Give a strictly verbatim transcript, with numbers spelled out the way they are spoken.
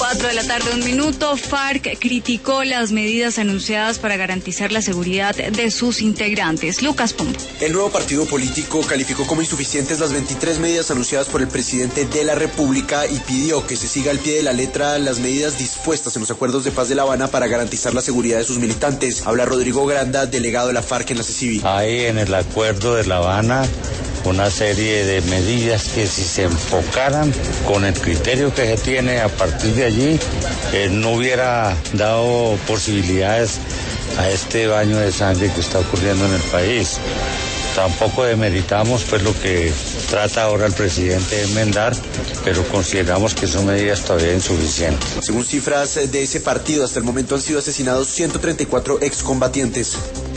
Cuatro de la tarde, un minuto. FARC criticó las medidas anunciadas para garantizar la seguridad de sus integrantes. Lucas Pombo. El nuevo partido político calificó como insuficientes las veintitrés medidas anunciadas por el presidente de la República y pidió que se siga al pie de la letra las medidas dispuestas en los acuerdos de paz de La Habana para garantizar la seguridad de sus militantes. Habla Rodrigo Granda, delegado de la FARC en la C C B. Hay en el acuerdo de La Habana una serie de medidas que si se enfocaran con el criterio que se tiene a partir de allí, eh, no hubiera dado posibilidades a este baño de sangre que está ocurriendo en el país. Tampoco demeritamos pues lo que trata ahora el presidente de enmendar, pero consideramos que son medidas todavía insuficientes. Según cifras de ese partido, hasta el momento han sido asesinados ciento treinta y cuatro excombatientes.